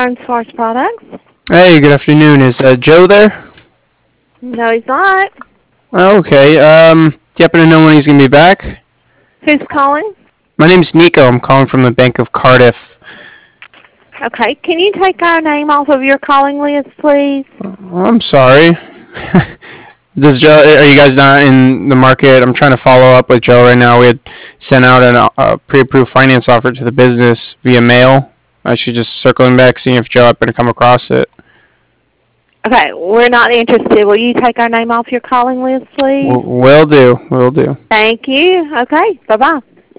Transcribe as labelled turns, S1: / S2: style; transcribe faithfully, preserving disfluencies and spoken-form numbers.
S1: Burns Forest Products.
S2: Hey, good afternoon. Is uh, Joe there?
S1: No, he's not.
S2: Oh, okay. Um, do you happen to know when he's going to be back?
S1: Who's calling?
S2: My name's Nico. I'm calling from the Bank of Cardiff.
S1: Okay, can you take our name off of your calling list, please?
S2: Oh, I'm sorry. Does Joe? Are you guys not in the market? I'm trying to follow up with Joe right now. We had sent out an, a pre-approved finance offer to the business via mail. I should just circling back, seeing if Joe happened to come across it.
S1: Okay, we're not interested. Will you take our name off your calling list, please?
S2: W- will do. Will do.
S1: Thank you. Okay, bye-bye.